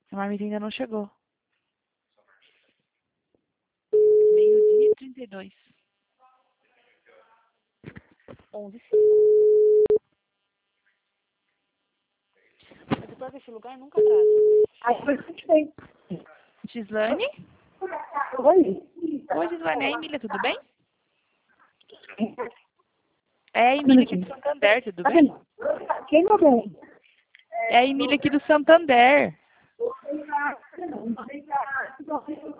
A marmita ainda não chegou. 12h32. 11h05. Mas depois desse lugar nunca atrasa. Aí foi que fez. Gislane? Oi. Oi, Gislane. É a Emília, tudo bem? É a Emília aqui do Santander, tudo bem? Quem não bem? É a Emília aqui do Santander.